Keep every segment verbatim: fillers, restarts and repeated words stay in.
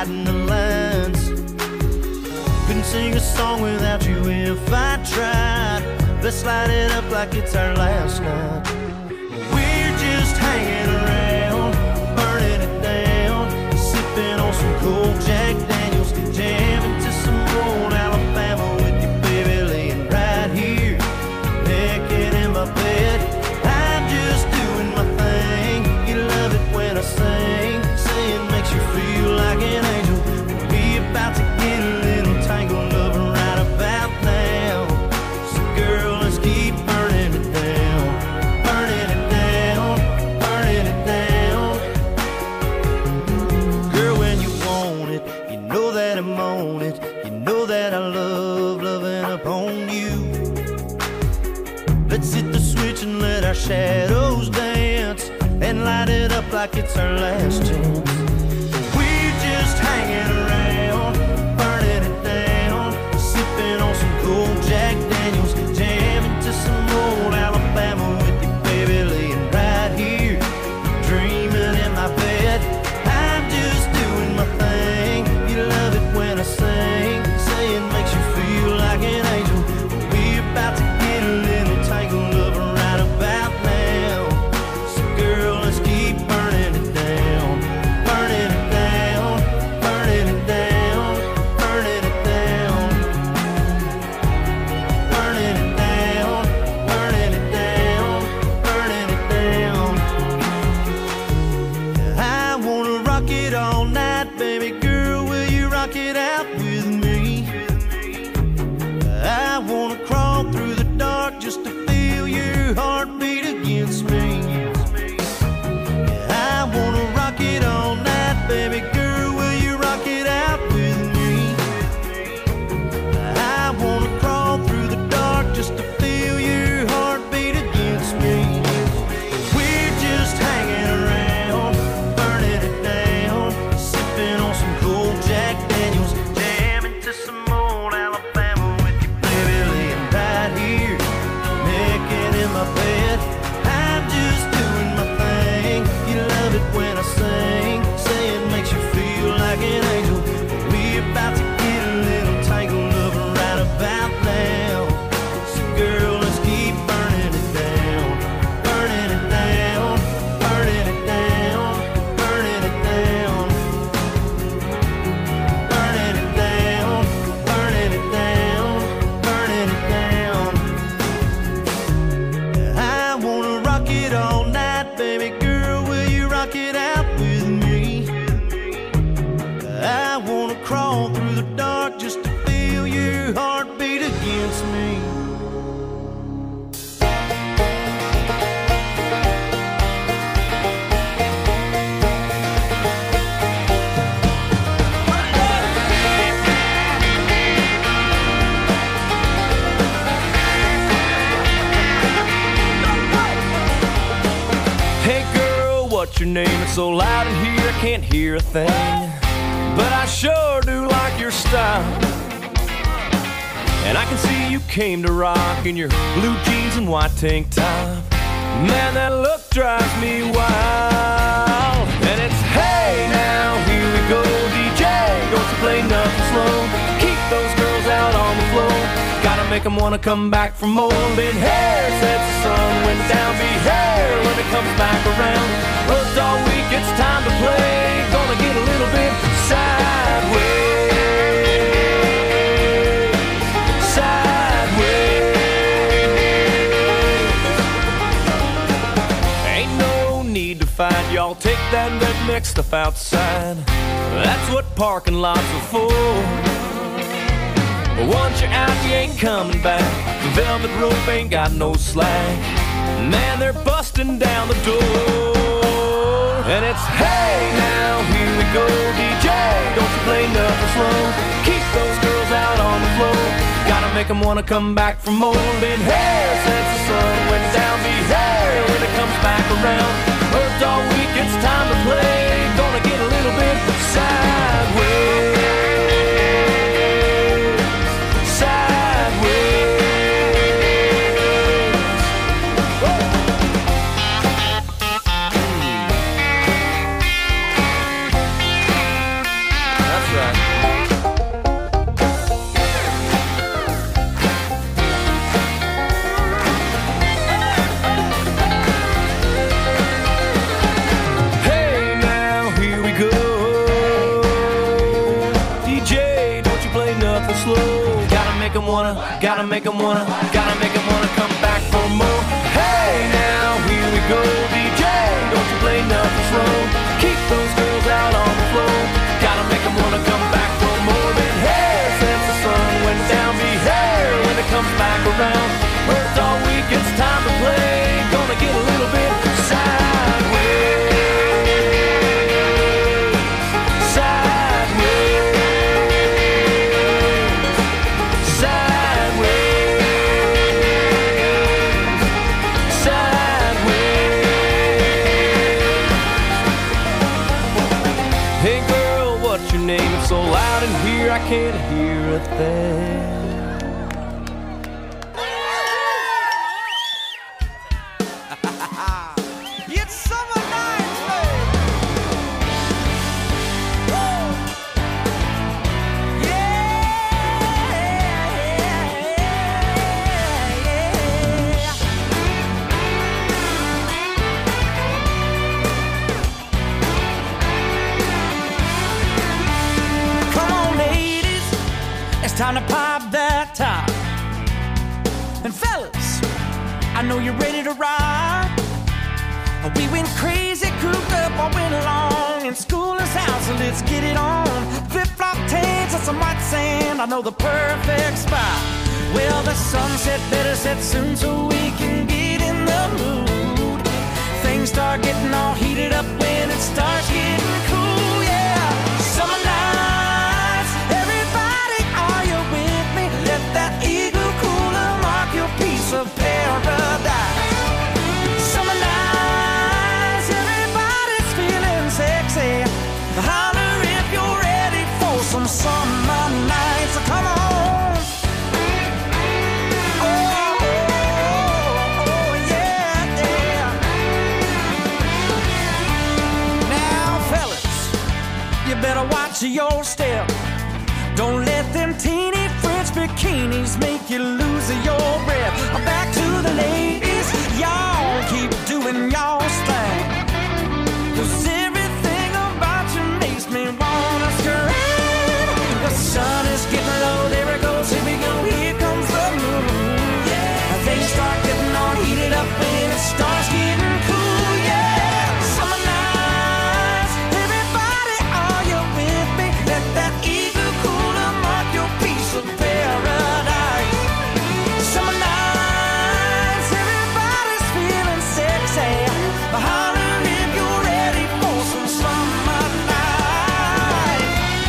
writing the lines. Couldn't sing a song without you if I tried. Let's light it up like it's our last night. We're just hanging around, burning it down, sipping on some cold Jack Daniels, jamming to some old Alabama with you, baby, laying right here, naked in my bed. I'm just doing my thing. You love it when I sing, saying makes you feel like an angel. We're about to get a little tangled up right about now. So girl, let's keep burning it down, burning it down, burning it down. Girl, when you want it, you know that I'm on it. You know that I love loving upon you. Let's hit the switch and let our shadows dance, and light it up like it's our last chance. We're just hanging around, burning it down, sipping on some cold Jack Daniels, jamming to some old Alabama with you, baby, laying right here, dreaming in my bed. I'm just doing my thing. You love it when I sing, saying makes you feel like an angel. We're about to get a little tangled up right about now. So girl, let's keep burning it down, burning it down, burning it down, burning it down, burning it down, burning it down, burning it down. I wanna rock it all night, baby girl, will you rock it out with me? I wanna crawl through the dark just to feel your heartbeat against me. I wanna rock it all night, baby girl, will you rock it out with me? I wanna crawl through the dark just to feel your heartbeat against me. We're just hanging around, burning it down, sipping on some cold Jack Daniels, jamming to some old Alabama with you, baby, laying right here, naked in my bed. I'm just doing my thing. You love it when I sing, saying makes you feel like an angel. We're about to get a little tangled up right about now. So girl, let's keep burning it down, burning it down, burning it down, burning it down, burning it down, burning it down, burning it down. I wanna rock it all night, baby girl, will you rock it out with me? I wanna crawl through the dark just to feel your heartbeat against me. Hey girl, what's your name? It's so loud in here I can't hear a thing, but I sure do like your style. And I can see you came to rock in your blue jeans and white tank top. Man, that look drives me wild. And it's hey now, here we go, D J, don't you play nothing slow. Keep those girls out on the floor, gotta make them wanna come back for more. Been hair since the sun went down, be hair when it comes back around. Worked all week, it's time to play, gonna get a little bit sideways, sideways. Ain't no need to fight, y'all take that red mix stuff outside. That's what parking lots are for. But once you're out, you ain't coming back. The velvet rope ain't got no slack. Man, they're busting down the door. And it's hey now, here we go, D J, don't you play nothing slow. Keep those girls out on the floor, gotta make them wanna come back for more. Been here since the sun went down, be here when it comes back around. Worked all week, it's time to play, gonna get a little bit sideways. wanna, gotta make them wanna, gotta make them wanna come back for more. Hey now, here we go, D J, don't you play nothing slow. Keep those girls out on the floor. Gotta make them wanna come back for more than hair. Since the sun went down, be hair when it comes back around. Worked all week, it's time to play. Gonna get a little bit sideways. So loud in here I can't hear a thing. It's summer night, baby. Woo! Yeah, yeah. Come on, ladies, it's time to pop that top. And fellas, I know you're ready to ride. We went crazy, cooped up all winter long, and school is out, so let's get it on. Flip-flop tanks and some white sand, I know the perfect spot. Well, the sunset better set soon so we can get in the mood. Things start getting all heated up when it starts getting cool, yeah. Summer nights, everybody, are you with me? Let that igloo cooler mark your piece of paradise. Summer nights, everybody's feeling sexy. Holler if you're ready for some summer nights. So come on. Oh, oh, oh, yeah, yeah. Now, fellas, you better watch your step. Don't let them teeny French bikinis make you lose your breath. Back to the ladies, y'all keep doing y'all's thing. 'Cause everything about you makes me wanna scream. The sun is getting low, there it goes, here we go, here comes the moon. Yeah. Things start getting all heated up when it starts getting cool, yeah. Summer nights, everybody, are you with me? Let that igloo cooler mark your piece of paradise. Summer nights, everybody's feeling sexy. Holler if you're ready for some summer night.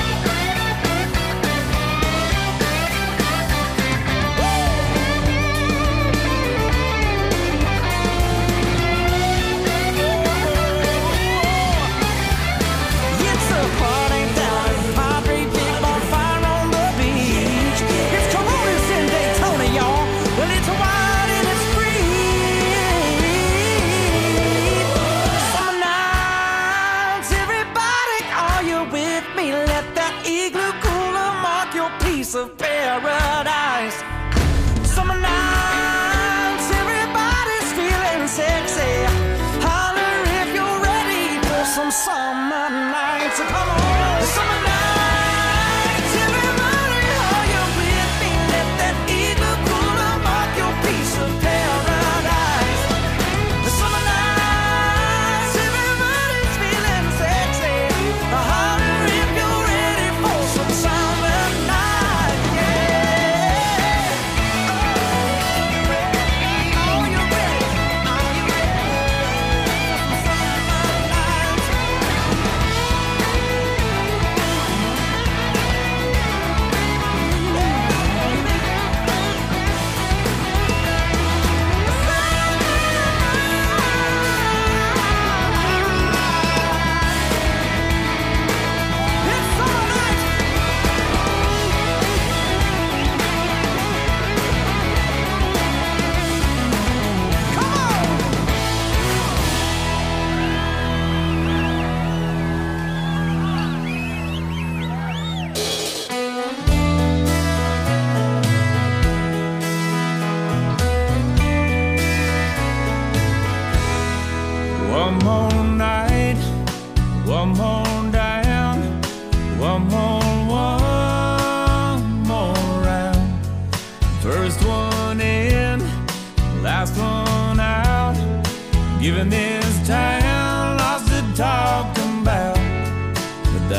It's a party down at Padre, big bonfire on the beach. It's Coronas in Daytona, y'all. Well, it's wild and it's free. Summer nights, everybody, are you with me? Let that igloo cooler mark your piece of paradise. Summer nights, everybody's feeling sexy. Holler if you're ready for some summer nights. So come on. Summer nights, everybody, are you with me? Let that igloo cooler mark your piece of paradise. Summer nights, everybody's feeling sexy. Holler if you're ready for some summer night, yeah.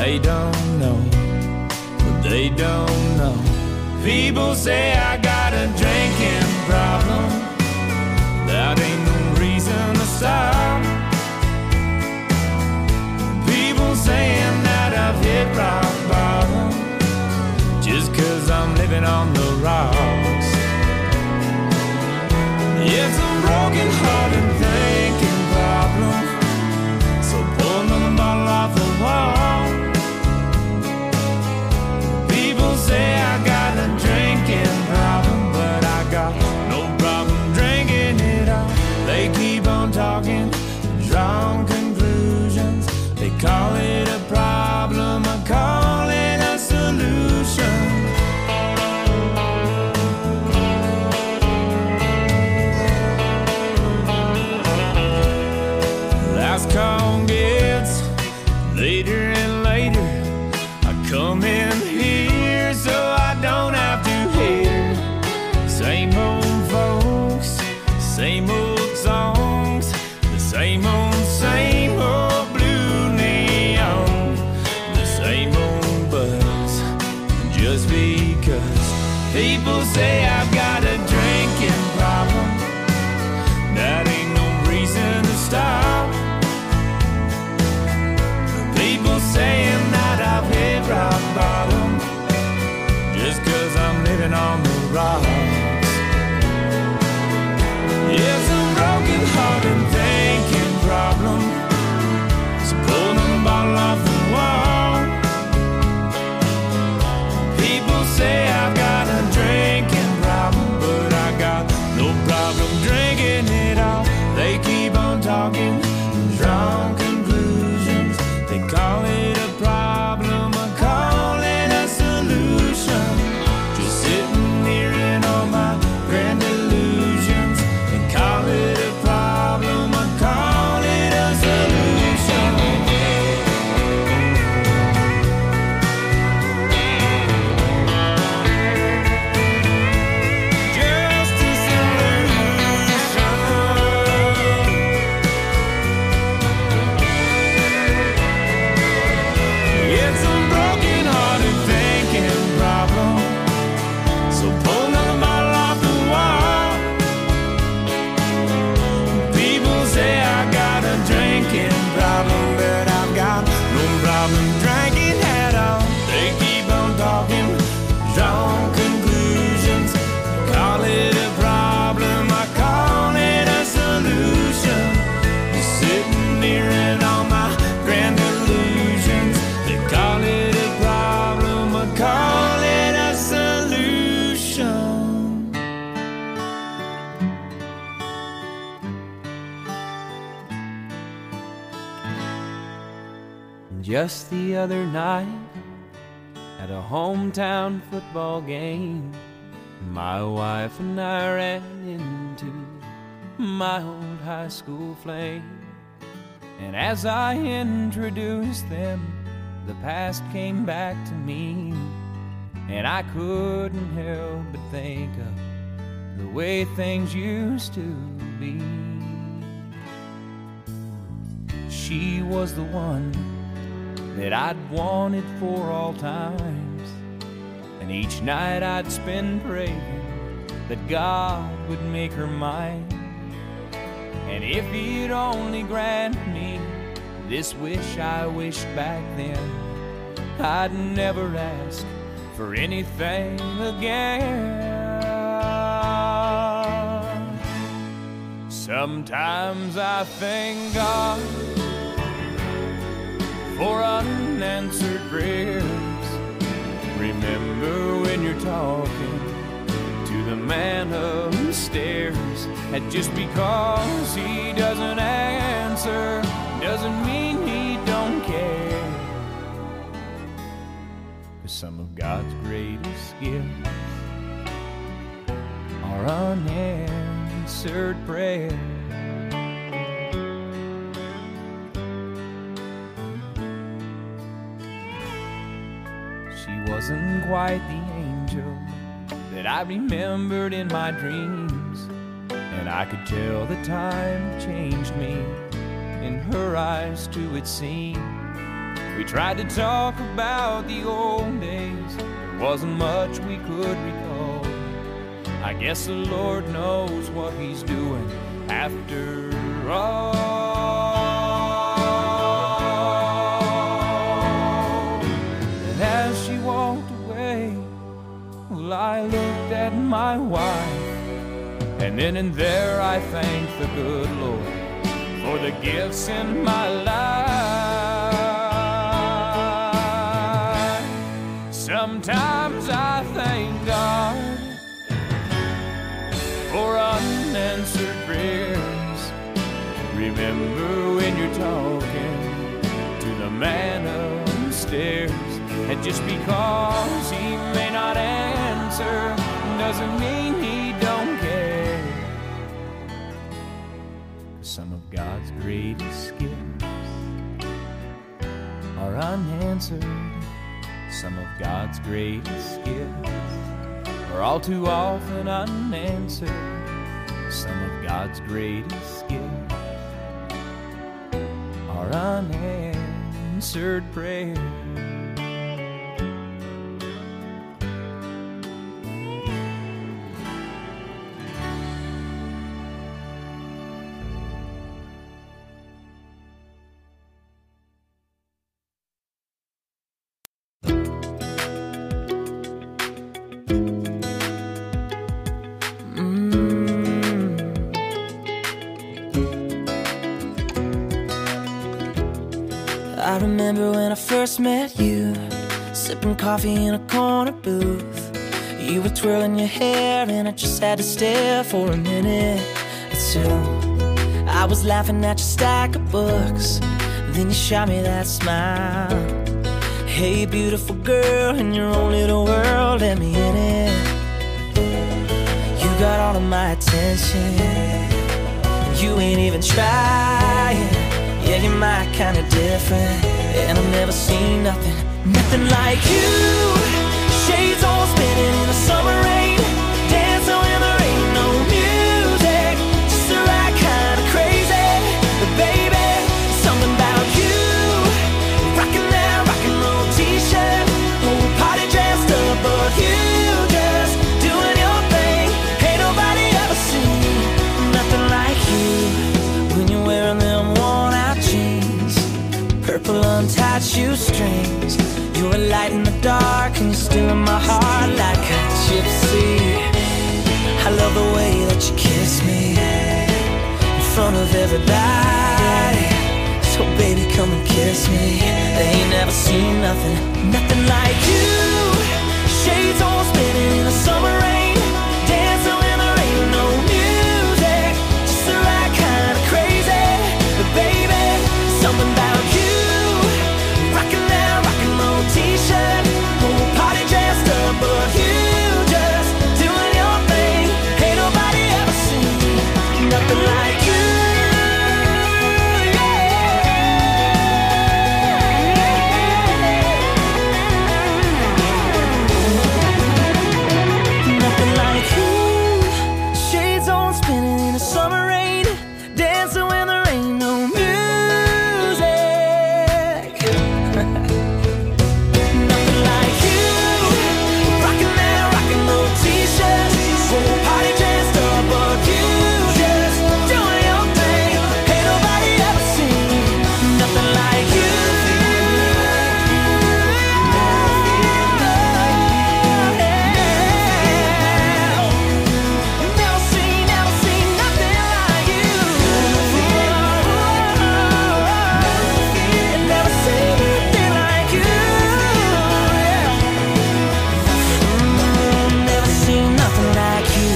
They don't know, but they don't know. People say I got a drinking problem. That ain't no reason to stop. People saying that I've hit rock bottom just cause I'm living on the rocks. It's a broken hearted thinking problem. So pull another bottle off the wall. People say I got a drinking problem, but I got no problem drinking it all. They keep on talking, drawing conclusions. They call it a problem, I call it a solution. Last call gets later and later. I come in here so I don't have to hear same old folks, same old songs, the same old, same old blue neon, the same old buzz. Just because people say I've got a drinking problem, that ain't no reason to stop. People saying that I've hit rock bottom just cause I'm living on the rocks. It's a broken hearted thinking problem. So pull the bottle off the wall. People say I've got a drinking problem, but I got no problem drinking it all. They keep on talking, drawing conclusions. They call it a problem, I call it a solution. Just sitting here in all my grand illusions. They call it a problem, I call it a solution. Just a solution. It's a broken hearted thinking problem. So pull another bottle off the wall. People say I got a drinking problem, but I've got no problem drinking at all. They keep on talking, drawing conclusions. Call it a problem, I call it a solution. Just sitting here in all my grand illusions. They call it a problem, I call it a solution. Just the other night, at a hometown football game, my wife and I ran into my old high school flame. And as I introduced them, the past came back to me, and I couldn't help but think of the way things used to be. She was the one that I'd wanted for all times, and each night I'd spend praying that God would make her mine. And if he'd only grant me this wish I wished back then, I'd never ask for anything again. Sometimes I thank God for unanswered prayers. Remember when you're talking to the man upstairs, and just because he doesn't answer doesn't mean he don't care. 'Cause some of God's greatest gifts are unanswered prayers. She wasn't quite the angel that I remembered in my dreams, and I could tell the time changed me. In her eyes too it seemed, We tried to talk about the old days. There wasn't much we could recall. I guess the Lord knows what He's doing after all. And as she walked away, well, I looked at my wife, and then and there I thanked the good Lord for the gifts in my life. Sometimes I thank God for unanswered prayers. Remember when you're talking to the man upstairs, and just because he may not answer doesn't mean he don't care. Some of God's greatest gifts are unanswered. Some of God's greatest gifts are all too often unanswered. Some of God's greatest gifts are unanswered prayers. I remember when I first met you, sipping coffee in a corner booth. You were twirling your hair and I just had to stare for a minute or two. I was laughing at your stack of books, then you shot me that smile. Hey beautiful girl, in your own little world, let me in it. You got all of my attention, and you ain't even trying. Yeah, you're my kind of different, and I've never seen nothing, nothing like you. Shades all spinning in the summer rain, dancing when there ain't no music, just the right kind of crazy. But baby, something about you, rocking that rock and roll t-shirt, whole party dressed up, but you just doing your thing. Ain't nobody ever seen nothing like you when you're wearing them worn out jeans, purple untied shoestrings. You're a light in the dark and you're still in my heart like a gypsy. I love the way that you kiss me in front of everybody. So baby, come and kiss me. They ain't never seen nothing, nothing like you. Shades all spinning in the summer rain, dancing when there ain't no music, just the right kind of crazy. But baby, something about you, rocking that rock and roll t-shirt, whole party dressed up, but you just doing your thing. Ain't nobody ever seen nothing like you. Nothing like you. Shades on spinning in the summer rain, dancing when there ain't no music. Nothing like you, rocking that rock and roll t-shirt, whole party dressed up, but you just doing your thing. Ain't nobody ever seen nothing like you. Never seen, never seen nothing like you. Never seen nothing like you. Never seen nothing like you.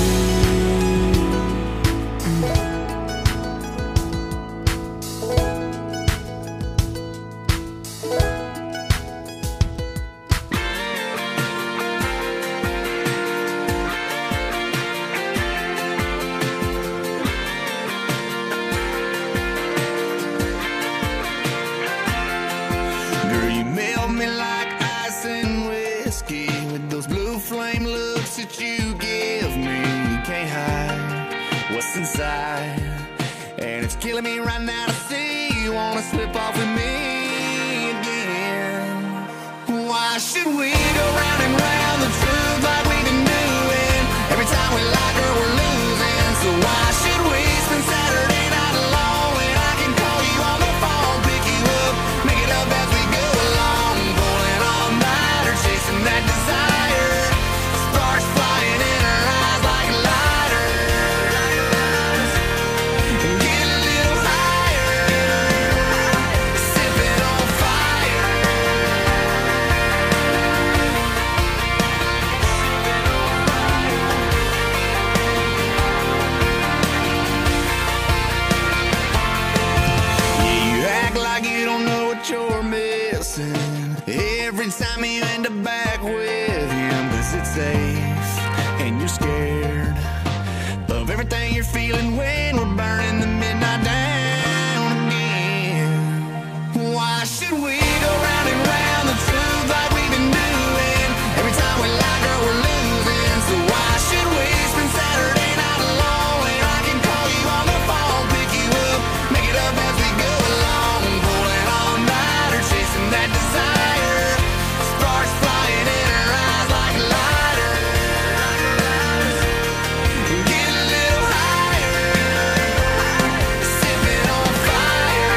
Girl, you melt me like ice and whiskey with those blue flame looks that you give me. You can't hide what's inside, and it's killing me right now to see you wanna slip off with me again. why should we go round and round the truth like we've been doing? Every time we like her, we're losing. So why should we spend Saturday night alone when I can call you on the phone, pick you up, make it up as we go along, pulling all nighter, chasing that desire, sparks flying in her eyes like lighters. Get a little higher, sipping on fire. You act like you don't know what you're missing every time you end up back with him, 'cause it's safe and you're scared of everything you're feeling when we're burning the midnight down again. Why should we go round and round the truth like we've been doing? Every time we like her, we're losing. So why should we spend Saturday night alone when I can call you on the phone, pick you up, make it up as we go along, pulling all nighter, chasing that desire, sparks flying in her eyes like lighters. Get a little higher, sipping on fire.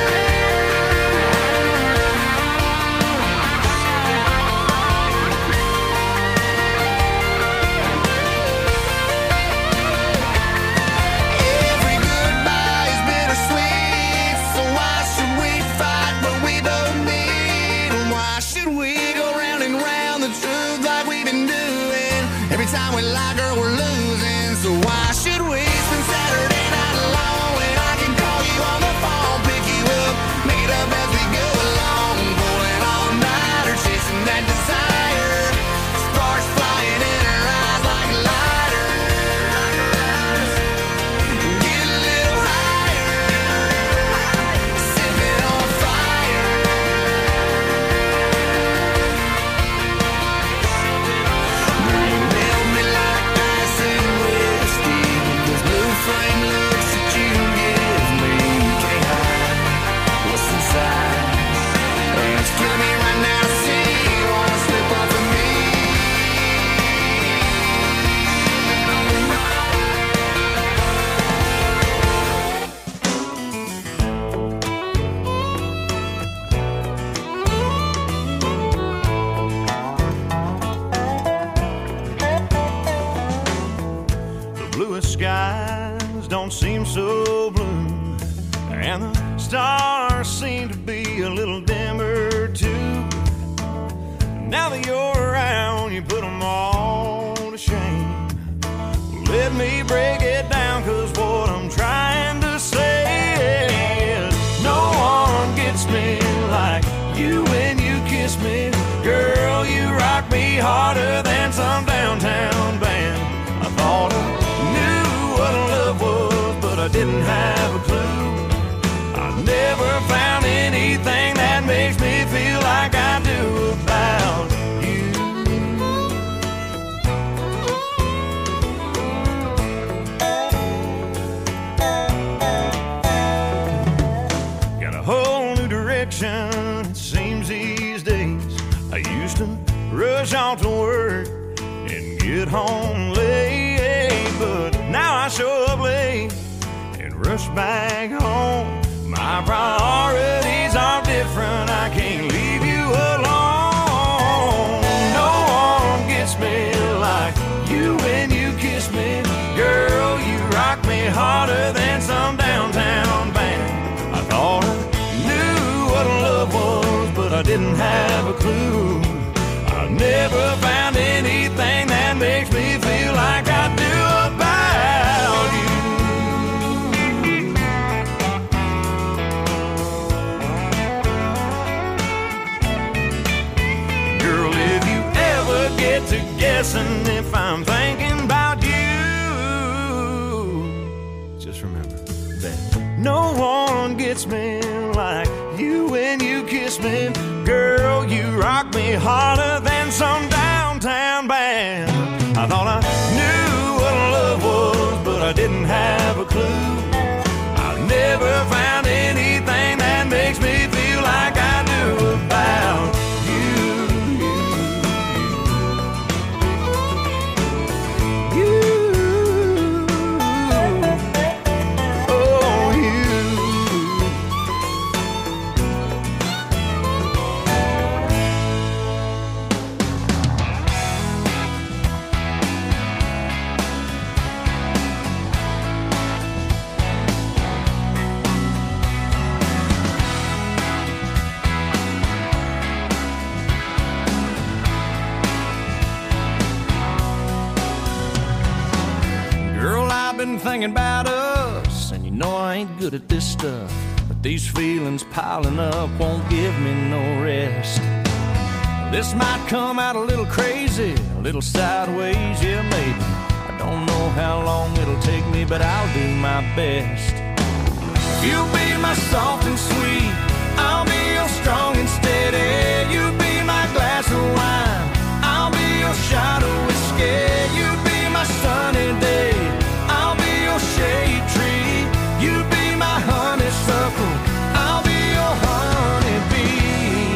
Every goodbye is bittersweet, so why should we fight what we both need? And why should we go round and round the truth like we've been doing? Every time we like her, we're losing. So why should we spend Saturday night alone when I can call you on the phone, pick you up, make it up as we go along, pulling all nighter, chasing that desire, sparks flying in her eyes like lighters. Get a little higher, sipping on fire. Girl, you melt me like ice and whiskey. Those blue flame looks that you give me, you can't hide what's inside. And it's killing me right now to see you wanna slip off of me. The bluest skies don't seem so blue, and the stars seem to be a little dimmer too. Now that you're around, you put them all to shame. Let me break it down, 'cause what I'm trying to say is no one gets me like you when you kiss me. Girl, you rock me harder than some downtown band. I thought I knew what love was, but I didn't have a clue. I never found anything that makes me feel like I do about you. Got a whole new direction, it seems these days. I used to rush off to work and get home late, but now I show up late and rush back home. My priorities are different, I can't leave you alone. No one gets me like you when you kiss me. Girl, you rock me harder than some downtown band. I thought I knew what love was, but I didn't have a clue. I never found anything that makes me feel like I do about you. Girl, if you ever get to guessing if I'm thinking about you, just remember that no one gets me like you when you kiss me. Girl, you rock me harder than some downtown band. I thought I knew what love was, but I didn't have a clue. I never found anything that makes me feel like I do about you. been thinking about us, and you know I ain't good at this stuff, but these feelings piling up won't give me no rest. This might come out a little crazy, a little sideways, yeah maybe. I don't know how long it'll take me, but I'll do my best. You'll be my soft and sweet, I'll be your strong and steady. You be my glass of wine, I'll be your shot of whiskey. You be my sunny day, I'll be your shade tree. You be my honeysuckle, I'll be your honeybee.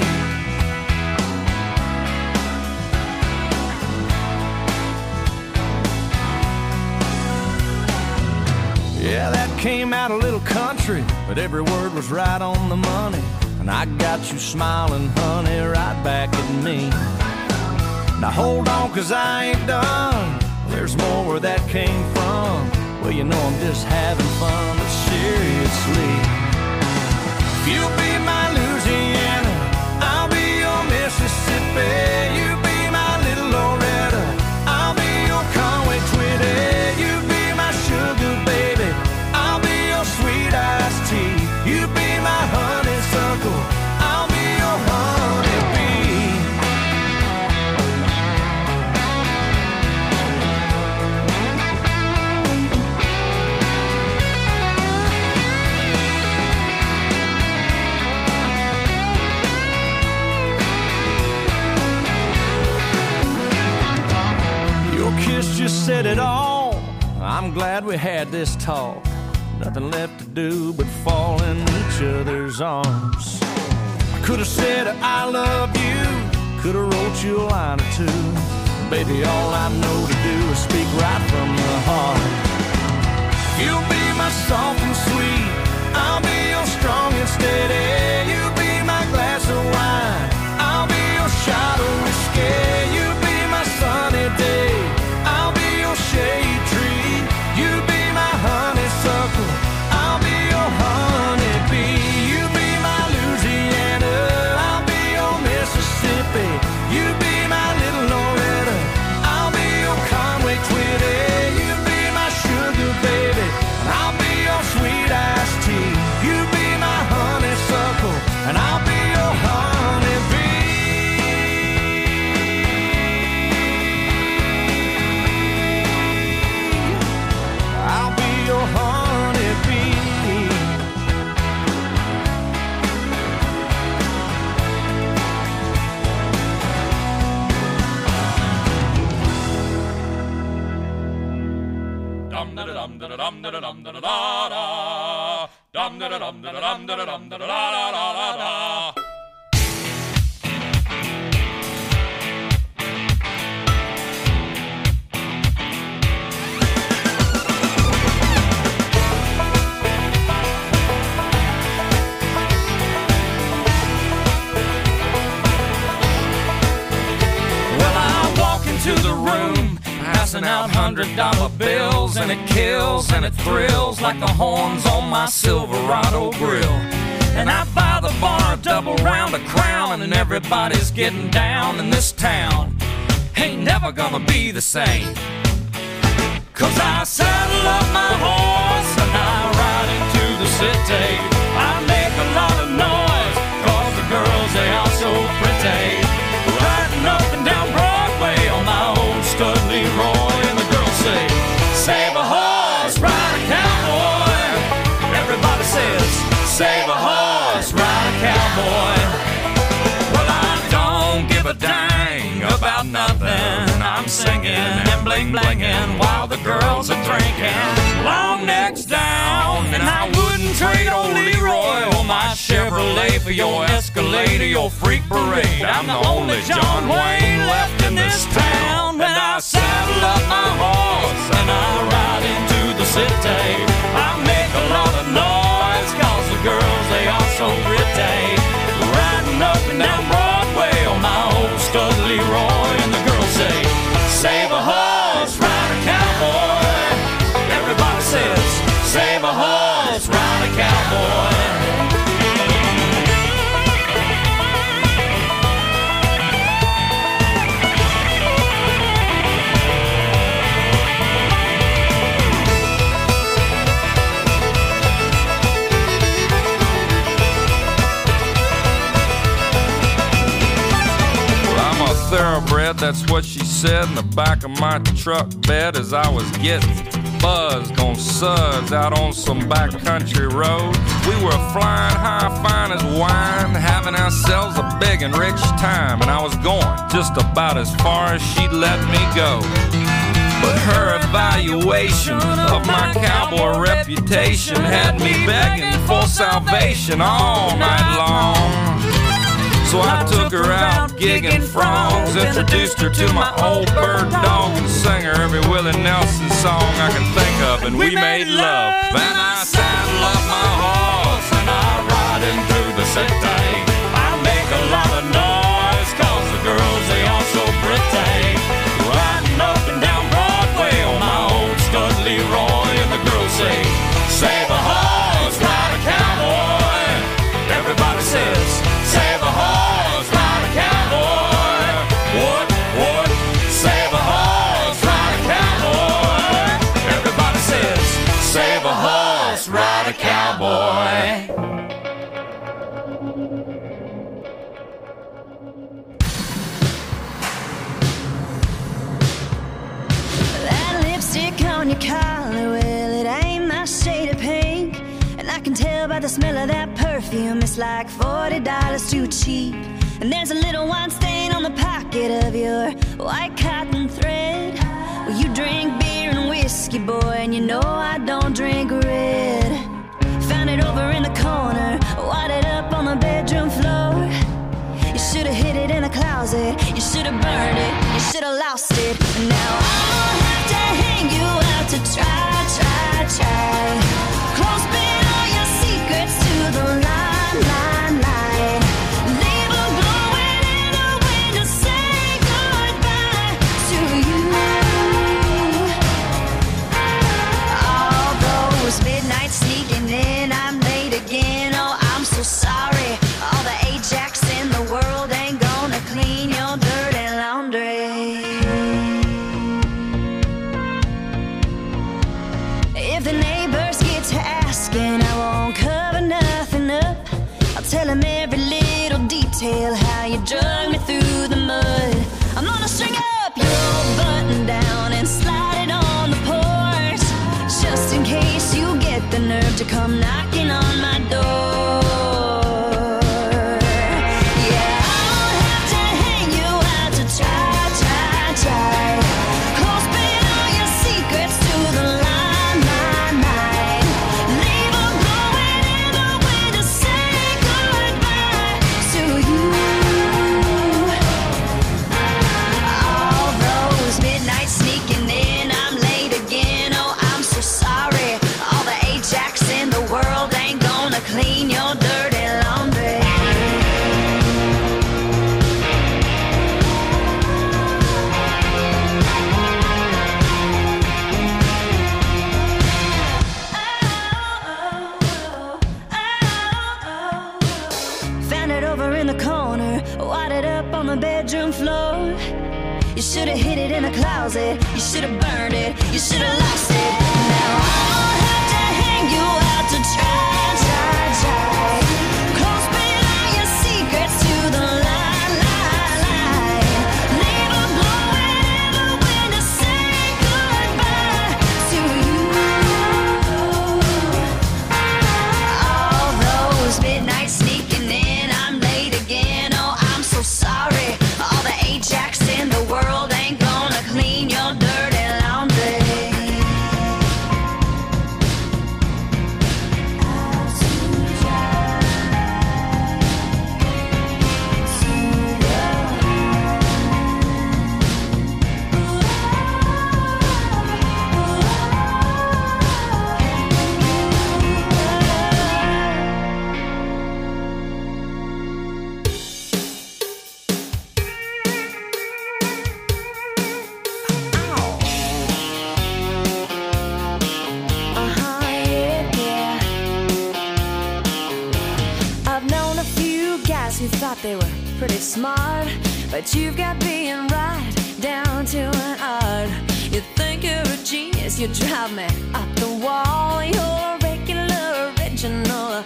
Yeah, that came out a little country, but every word was right on the money. And I got you smiling, honey, right back at me. Now hold on, cause I ain't done. There's more where that came from. Well, you know I'm just having fun, but seriously. You be my Louisiana, I'll be your Mississippi. You be my little Loretta, I'll be your Conway Twitty. You be my sugar baby, I'll be your sweet iced tea. You be my honeysuckle, I'll be your honeybee. Your kiss just said it all. I'm glad we had this talk. Nothing left to do but fall in each other's arms. I could have said I love you, could have wrote you a line or two. Baby, all I know to do is speak right from the heart. You'll be my soft and sweet, I'll be your strong and steady. You be my glass of wine, I'll be your shot of whiskey. You be my sunny day, I'll be your shade tree. You be my honeysuckle, I'll be your honeybee. You be my Louisiana, I'll be your Mississippi. You be my little Loretta, I'll be your Conway Twitty. You be my sugar baby, and I'll be your sweet iced tea. You be my honeysuckle, and I'll be your honeybee. I'll be your honeybee. Dum da dum da dum da dum da da da. Dum da dum da dum da dum da da da da da. To the room, passing out hundred dollar bills, and it kills and it thrills like the horns on my Silverado grill. And I buy the bar a double round of Crown, and everybody's getting down in this town. Ain't never gonna be the same, cause I saddle up my horse and I ride into the city. I make a lot of noise, cause the girls, they are so pretty. Riding up and down Broadway on my old stud Leroy, and the girls say, save a horse, ride a cowboy. Everybody says, save a horse, ride a cowboy. Well, I don't give a dang about nothing. I'm singing and bling blinging while the girls are drinking. Long necks down, and I wouldn't trade old Leroy or my Chevrolet for your Escalade or your freak parade. I'm the only John Wayne left in this town. And I saddle up my horse and I ride into the city. I make a lot of noise, cause the girls, they are so pretty. Riding up and down Broadway on my old stud Leroy, and the girls say, save a horse, ride a cowboy. Everybody says, save a horse, ride a cowboy. thoroughbred, that's what she said in the back of my truck bed as I was getting buzzed on suds out on some backcountry road. We were flying high, fine as wine, having ourselves a big and rich time, and I was going just about as far as she'd let me go. But her evaluation of my cowboy reputation had me begging for salvation all night long. So I took her out gigging frogs, introduced her to my old bird dog, and sang her every Willie Nelson song I could think of, and we made love. Then I saddle up my horse and I ride him through the city. I make a lot of noise, cause the girls, they are so pretty. Riding up and down Broadway on my old stud Leroy, and the girls say, save a horse, ride a cowboy. Everybody says, save a horse, ride a cowboy. What, what? Save a horse, ride a cowboy. Everybody says, save a horse, ride a cowboy. That lipstick on your collar, well, it ain't my shade of pink. And I can tell by the smell of that perfume, it's like forty dollars too cheap. And there's a little wine stain on the pocket of your white cotton thread. Well, you drink beer and whiskey, boy, and you know I don't drink red. Found it over in the corner, wadded up on the bedroom floor. You should've hid it in the closet, you should've burned it, you should've lost it. And now I'll have to hang you out to try, try, try. Clothespin all your secrets to the line, line, line. Leave a glowing in the wind to say goodbye to you. All those midnights sneaking in, I'm late again, oh I'm so sorry. All the Ajax in the world ain't gonna clean your dirty laundry. If the neighbors get to asking, I won't cover nothing up. I'll tell them every little detail, how you drug me through the mud. I'm gonna string up your old button down and slide it on the porch, just in case you get the nerve to come knocking on my door. Yeah, I'll have to hang you out to try, try, try. Clothespin all your secrets to the line, line, line. Leave a glowing in the wind to say goodbye to you. All those midnights sneaking in, I'm late again, oh I'm so sorry. All the Ajax in the world ain't gonna clean your dirty laundry. Found it over in the corner, wadded up on the bedroom floor. You should've hid it in a closet, you should've burned it, you should've lost it. Now I'll have to hang you out to try, try, try. Clothespin all your secrets to the line, line, line. Leave a glowing in the wind to say goodbye to you. All those midnights sneaking in, I'm late again, oh I'm so sorry. All the Ajax in the world ain't gonna clean your dirty laundry. Uh-huh, yeah, yeah. I've known a few guys who thought they were pretty smart, but you've got being right down to an art. You think you're a genius, you drive me up the wall. You're a regular, original,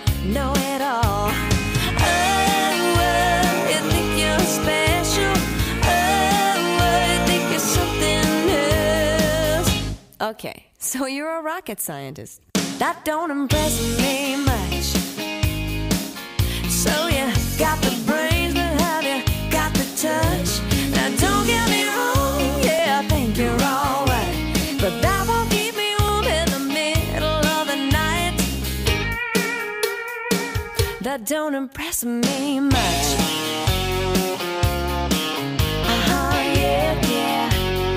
know-it-all. Oh, oh, you think you're special. Oh, Okay, so you're a rocket scientist. That don't impress me much. So you got the brains, but have you got the touch? Now don't get me wrong, yeah, I think you're alright, but that won't keep me warm in the middle of the night. That don't impress me much. Uh-huh, yeah, yeah.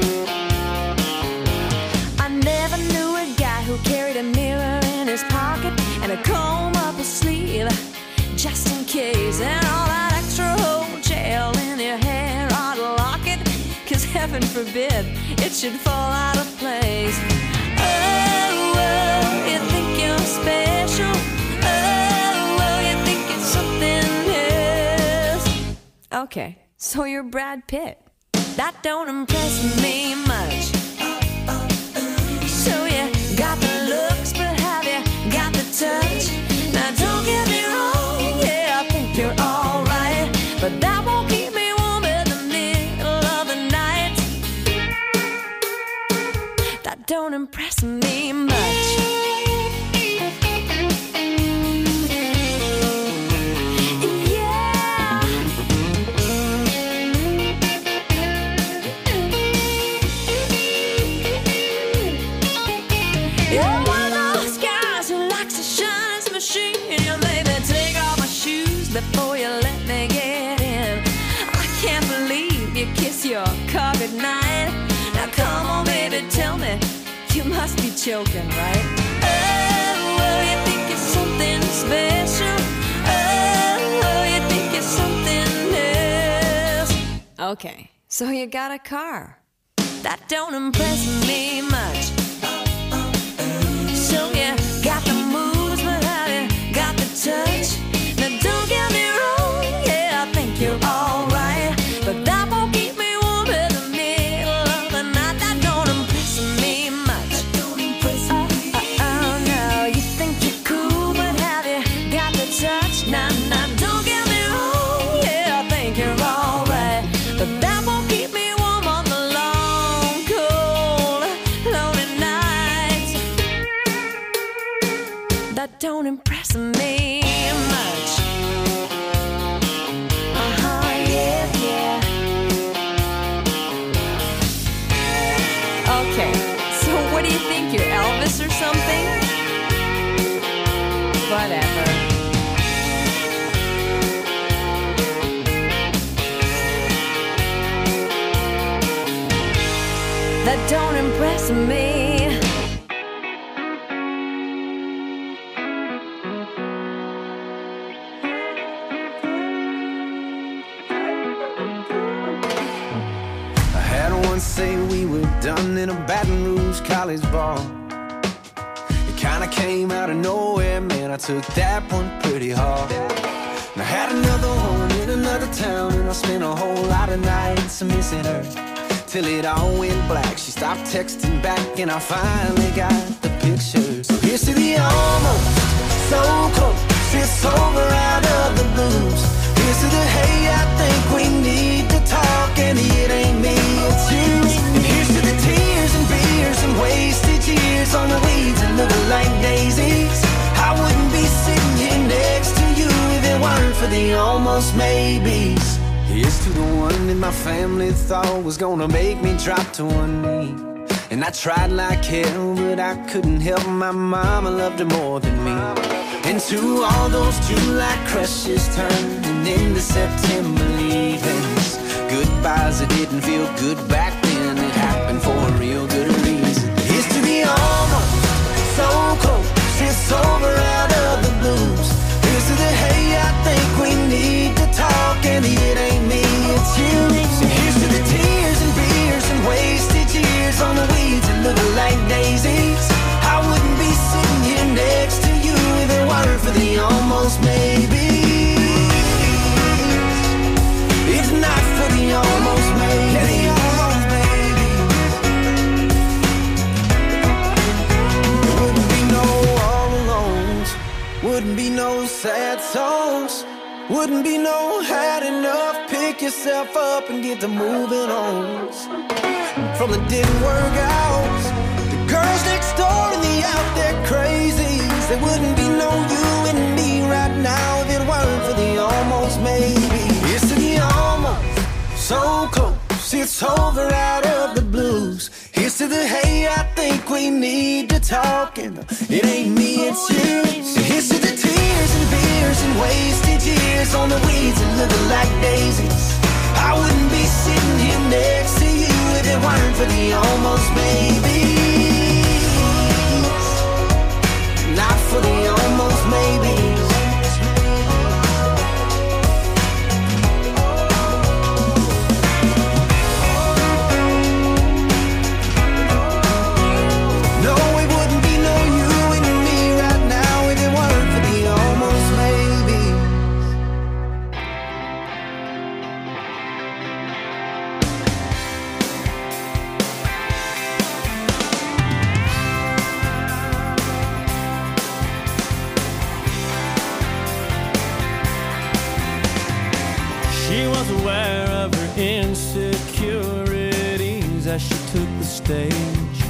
I never knew a guy who carried a mirror in his pocket and a comb up his sleeve, just in case, and all that extra whole gel in your hair ought to lock it, cause heaven forbid it should fall out of place. Oh, oh, you think you're special? Oh, oh, you think it's something else? Okay, so you're Brad Pitt. That don't impress me much. So you got the looks, but have you got the touch? Now don't get me wrong, yeah, I think you're alright, but that won't keep me warm in the middle of the night. That don't impress me much. You're one of those guys who likes to shine his machine. You maybe take off my shoes before you let me get in. I can't believe you kiss your car goodnight. Now come on, baby, tell me, you must be joking, right? Oh, oh, you think it's something special? Oh, oh, you think it's something else? Okay, so you got a car. That don't impress me much. So you got the moves, but have you got the touch? Now don't get me wrong, yeah, I think you're alright, but that won't keep me warm in the middle of the night. That don't impress me much. That don't impress me. Oh, oh, oh, no, you think you're cool, but have you got the touch? Nah, nah, don't get me wrong, yeah, I think you're alright, but that won't keep me warm on the long, cold, lonely nights. That don't impress me much. Uh-huh, yeah, yeah. Okay, so what do you think, you're Elvis or something? Whatever. That don't impress me. Say we were done in a Baton Rouge college bar. It kinda came out of nowhere, man, I took that one pretty hard. And I had another one in another town, and I spent a whole lot of nights missing her, till it all went black. She stopped texting back, and I finally got the picture. So here's to the almost, so close, it's over out of the blues. Here's to the hey, I think we need to talk, and it ain't me, it's you. And here's to the tears and beers and wasted years on the weeds that look like daisies. I wouldn't be sitting here next to you if it weren't for the almost maybes. Here's to the one that my family thought was gonna make me drop to one knee. And I tried like hell, but I couldn't help my mama loved her more than me. And to all those July crushes turning into September leavings, goodbyes that didn't feel good back then, it happened for a real good reason. Here's to the almost, so close, it's over out of the blues. Here's to the hey, I think we need to talk, and it ain't me, it's you. So here's to the tears and beers and wasted years on the weeds that look like daisies. I wouldn't be sitting here next to you if it weren't for the almost maybe. If not for the almost maybe. There wouldn't be no all alones, wouldn't be no sad songs, wouldn't be no had enough. Pick yourself up and get to moving on. From the didn't work out, the girl out there crazies. There wouldn't be no you and me right now if it weren't for the almost maybe. It's to the almost, so close, it's over out of the blues. Here's to the hey, I think we need to talk, and it ain't me, it's you. So here's to the tears and beers and wasted years on the weeds that look like daisies. I wouldn't be sitting here next to you if it weren't for the almost maybes. Not for the almost maybes. As she took the stage,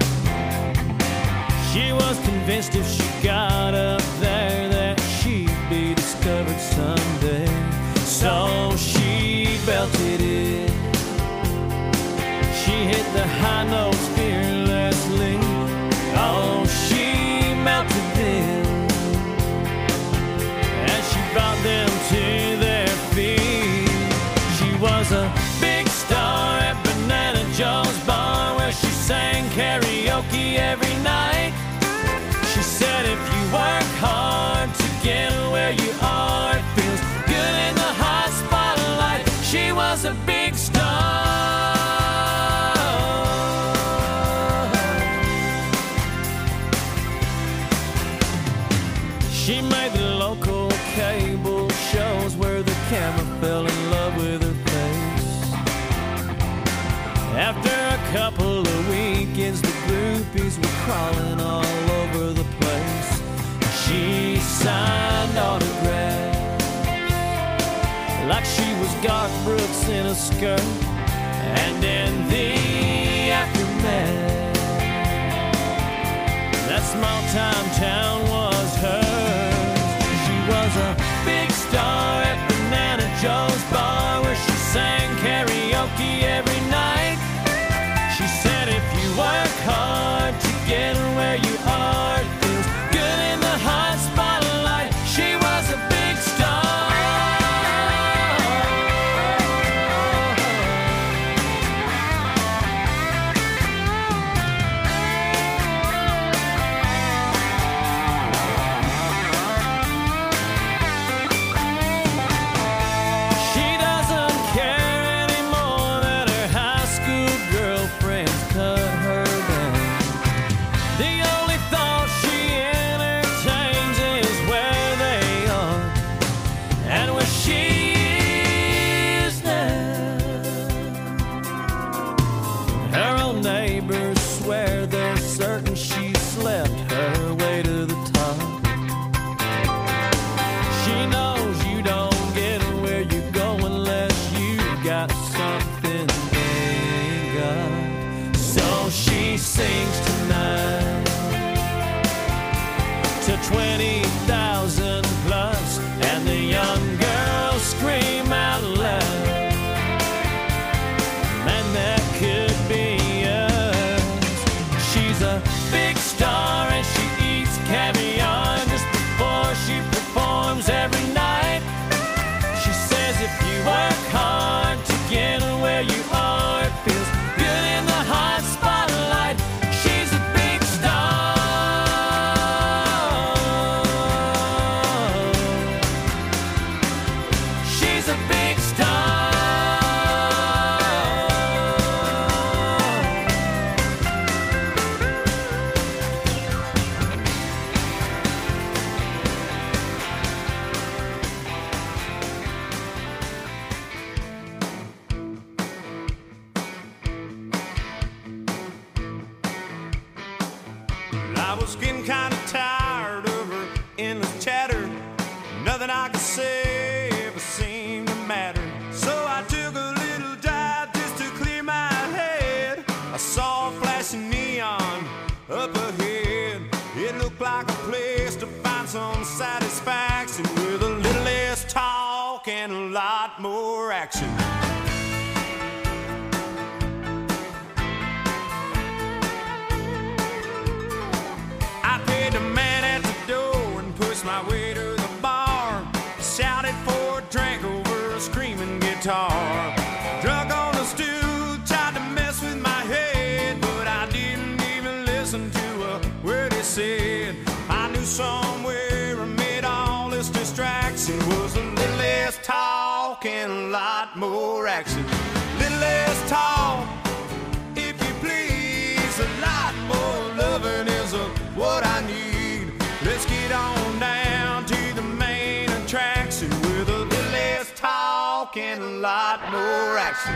she was convinced if she got up there that she'd be discovered someday. So she belted it, she hit the high notes fearlessly. Oh, she melted them as she brought them to their feet. She was a big star at Banana Joe's bar where she sang karaoke every night. She said if you work hard to get where you are, it feels good in the hot spotlight. She was a big star. She made the local cable shows where the camera fell in love with her face. After a couple of weekends, the groupies were crawling all over the place. She signed autographs like she was Garth Brooks in a skirt. And in the aftermath, that small-time town was hers. She was a big star at Banana Joe's bar where she sang karaoke every night. She said if you work hard to get where you are, it feels good in the hot spotlight. She was a big star. She doesn't care anymore that her high school girlfriends cut her down. The only thought she entertains is where they are and where she is now. Her old neighbors swear they're certain she slept her way to the top. She knows you don't get where you go unless you got something they ain't got. So she sings tonight to twenty thousand plus, and the young girls scream out loud, man, that could be us. She's a big star and she eats caviar just before she performs every night. She says if you work hard to get where you are, it feels good in the hot spotlight. She's a big star. She's a big star. I was getting kind of tired of her endless chatter. Nothing I could say ever seemed to matter. So I took a little dive just to clear my head. I saw a flashing neon up ahead. lot more action. I paid the man at the door and pushed my way to the bar. Shouted for a drink over a screaming guitar. Drunk on the stool, tried to mess with my head, but I didn't even listen to a word he said. I knew somewhere amid all this distraction was a little less talk and a lot more action. Little less talk, if you please, a lot more loving is a, what I need. Let's get on down to the main attraction with a little less talk and a lot more action.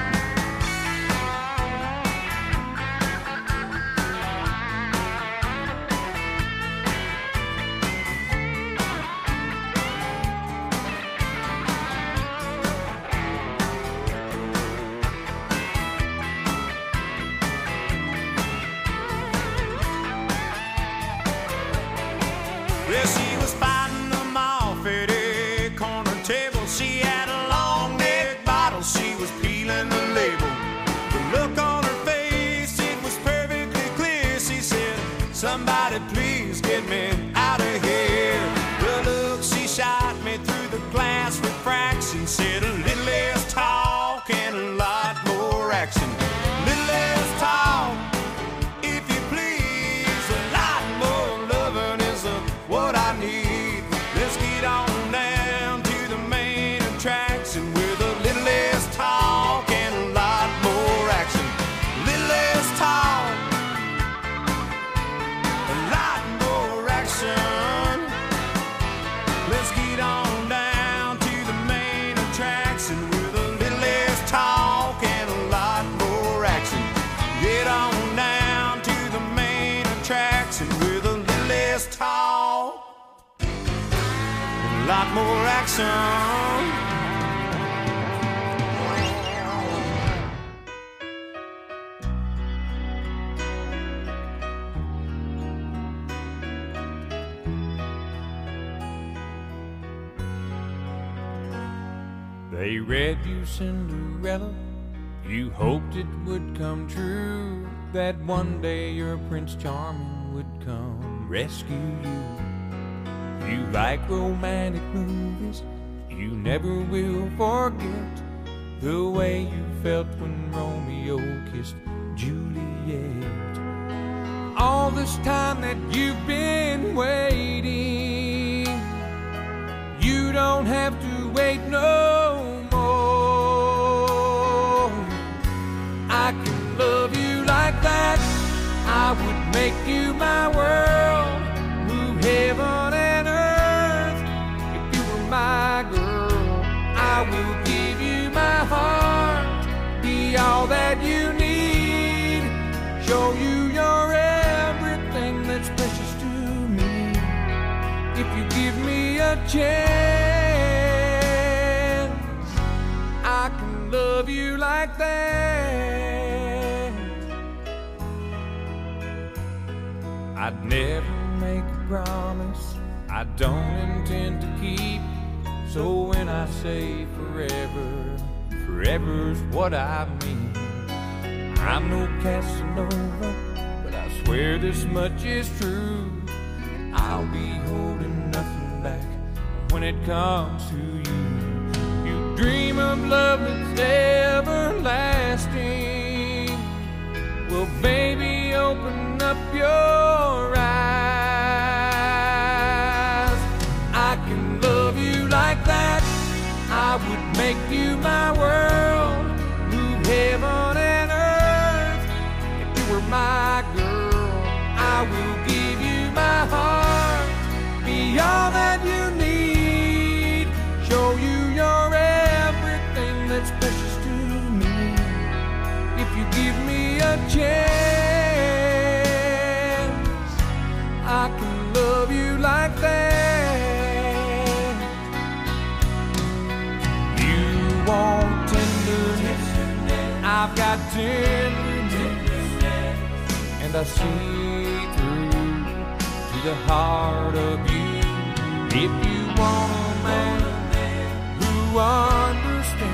Well, she was fighting them off at a corner table. She had a long neck bottle, she was peeling the label. The look on her face, it was perfectly clear. She said, somebody please get me out of here. The look she shot me through the glass refraction said a little less talk and a lot more action. Little less talk, if you please, a lot more loving is a what I need. Let's get on down to the main attraction with a little less talk and a lot more action. Little less talk, a lot more action. Let's get on down to the main attraction with a little less talk and a lot more action. Get on down to the main attraction with a little less talk, a lot more action. They read you Cinderella, you hoped it would come true, that one day your Prince Charming would come rescue you. You like romantic movies, you never will forget the way you felt when Romeo kissed Juliet. All this time that you've been waiting, you don't have to wait no more. I can love you like that, I would make you my world, move heaven and earth. If you were my girl, I will give you my heart, be all that you need, show you you're everything that's precious to me. If you give me a chance, I can love you like that. I'd never make a promise I don't intend to keep. So when I say forever, forever's what I mean. I'm no Casanova, but I swear this much is true. I'll be holding nothing back when it comes to you. You dream of love that's everlasting. Well, baby, open up your eyes. I can love you like that, I would make you my world, move heaven and earth. If you were my girl, I will give you my heart, be all that you need, show you you're everything that's precious to me. If you give me a chance, I can love you like that. You want tenderness, I've got tenderness, and I see through to the heart of you. If you want a man who understands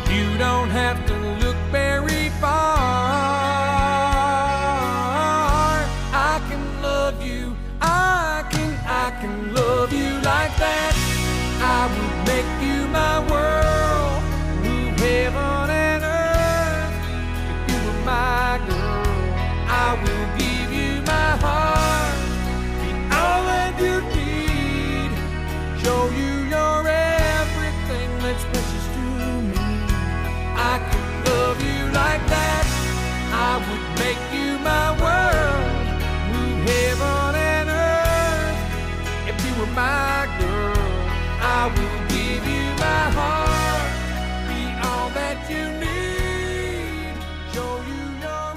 You don't have to look very far. I can love you, I can, I can love you like that. I would make you my world, move heaven and earth. If you were my girl, I will give you my heart, be all that you need, show you you're everything that's precious to me. I could love you like that. I would make you my world, move heaven and earth. If you were my girl, I will give you my heart, be all that you need, show you your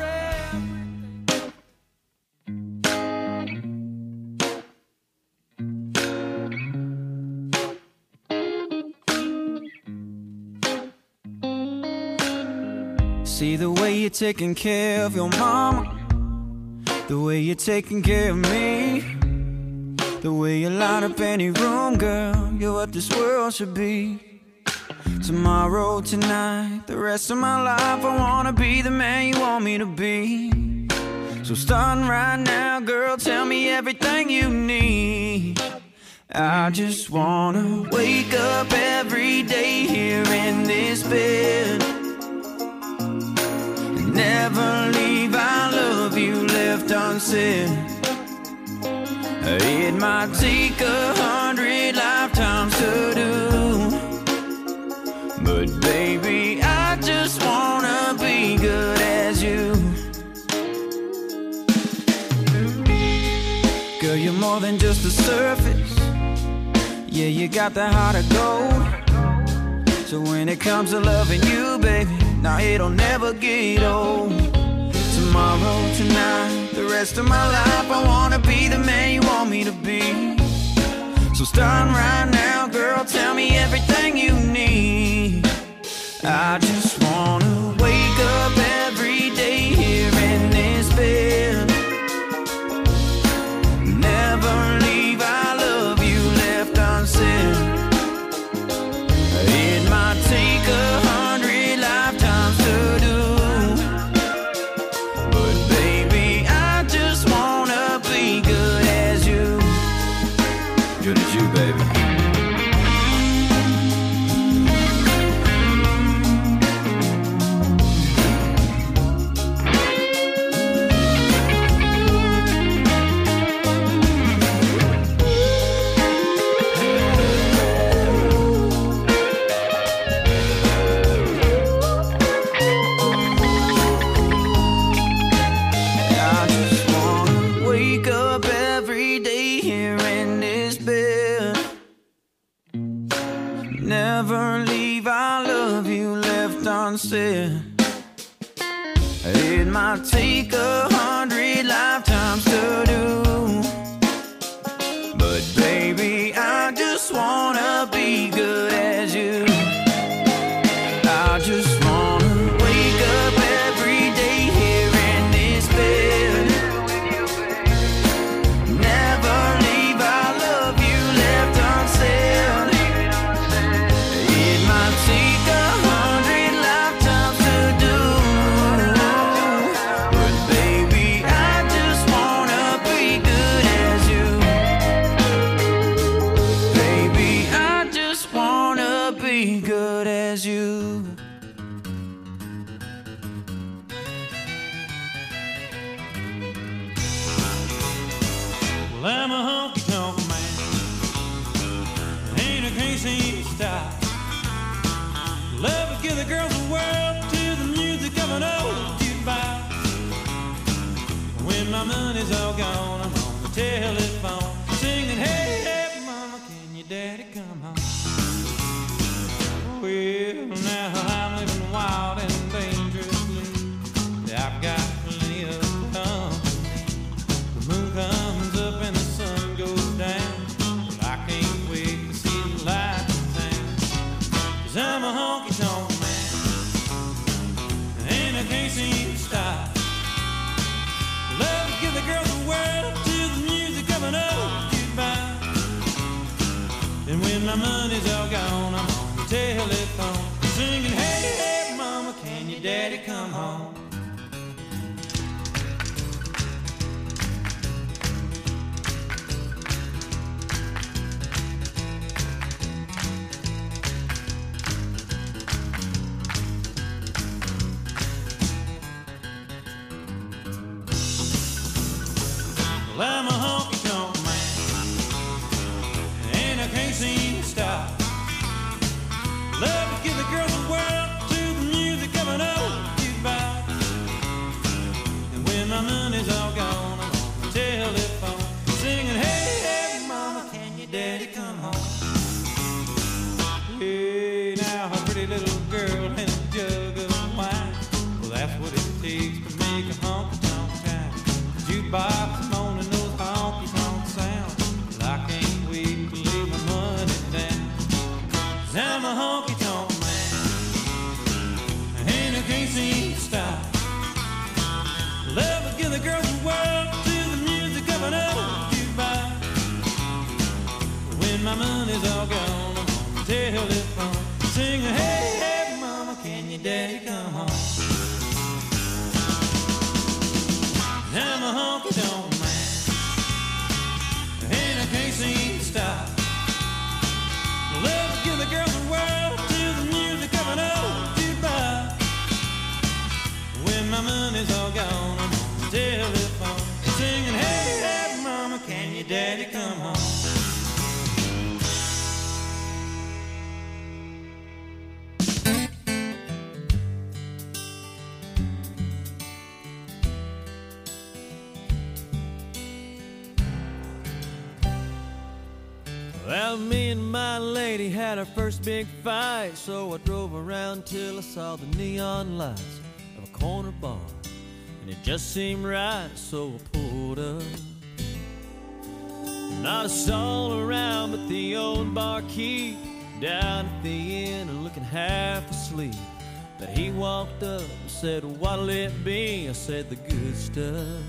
everything. See the way you're taking care of your mama, the way you're taking care of me, the way you light up any room, girl, you're what this world should be. Tomorrow, tonight, the rest of my life, I wanna be the man you want me to be. So starting right now, girl, tell me everything you need. I just wanna wake up every day here in this bed, and never leave I love you left unsaid. It might take a hundred lifetimes to do, but baby, I just wanna be good as you. Girl, you're more than just the surface. Yeah, you got the heart of gold. So when it comes to loving you, baby, now it'll never get old. Tomorrow, tonight, the rest of my life, I wanna be the man you want me to be. So starting right now, girl, tell me everything you need. I just wanna wake up every day here in this bed, never leave I love you left unsaid. It might take a hundred lifetimes to do, but baby, I just wanna be good as you. Good as you, baby. Never leave I love you left unsaid. It might take a hundred lifetimes to do, but baby, I just wanna be good as you. I just wanna wake up every day here in this bed, never leave I love you left unsaid. Take a hundred lifetimes to do, but baby, your daddy come home? Well, I'm a honky-tonk man, and I can't seem to stop. Love to give the girls the world to the music of an old jukebox. And when my money's all gone, I'm on the telephone singing, hey, hey, mama, can your daddy come home? Hey, now a pretty little girl and a jug of wine. Well, that's what it takes to make a honky-tonk time. Jukebox moaning those honky-tonk sounds. Well, I can't wait to lay my money down. 'Cause I'm a honky-tonk man, and I can't seem to stop. Love to give the girls the world to the music of an old jukebox. When my money's all gone, I'm on the telephone singing, hey, hey, mama, can your daddy come home? I'm a honky-tonk man, and I can't seem to stop. Love to give the girls the world to the music of an old jukebox. When my money's all gone, I'm on the telephone singing, hey, hey, mama, can your daddy come home? Well, me and my lady had our first big fight, so I drove around till I saw the neon lights of a corner bar, and it just seemed right, so I pulled up. Not a soul around but the old barkeep down at the inn and looking half asleep. But he walked up and said, what'll it be? I said, the good stuff.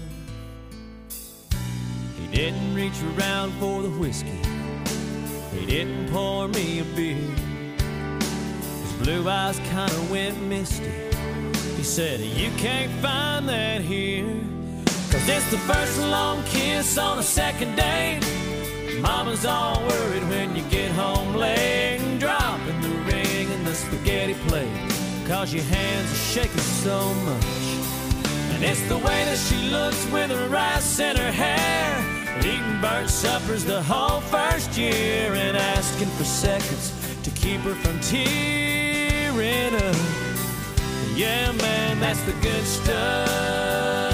He didn't reach around for the whiskey, he didn't pour me a beer. His blue eyes kinda went misty. He said, you can't find that here, 'cause it's the first long kiss on a second date. Mama's all worried when you get home late, and dropping the ring in the spaghetti plate, 'cause your hands are shaking so much. And it's the way that she looks with her rice in her hair, eating burnt suppers the whole first year, and asking for seconds to keep her from tearing up. Yeah, man, that's the good stuff.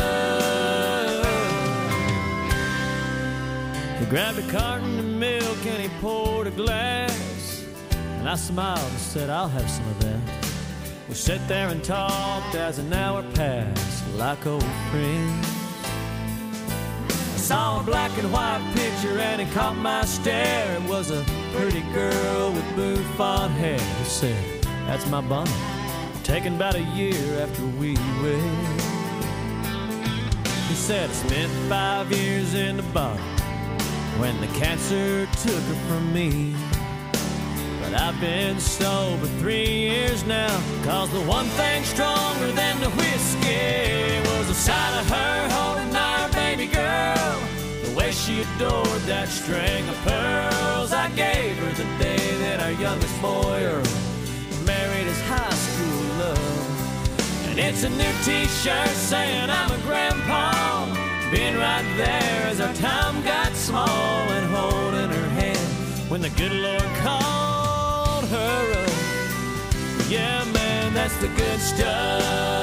He grabbed a carton of milk and he poured a glass, and I smiled and said, I'll have some of that. We sat there and talked as an hour passed like old friends. Saw a black and white picture and it caught my stare. It was a pretty girl with bouffant hair. He said, that's my bonnet, taken about a year after we wed. He said, I spent five years in the bottle when the cancer took her from me. But I've been sober three years now, 'cause the one thing stronger than the whiskey was the sight of her holding our baby girl, the way she adored that string of pearls I gave her the day that our youngest boy Earl married his high school love. And it's a new t-shirt saying I'm a grandpa, being right there as our time got small, and holding her hand when the good Lord called her up. Yeah, man, that's the good stuff.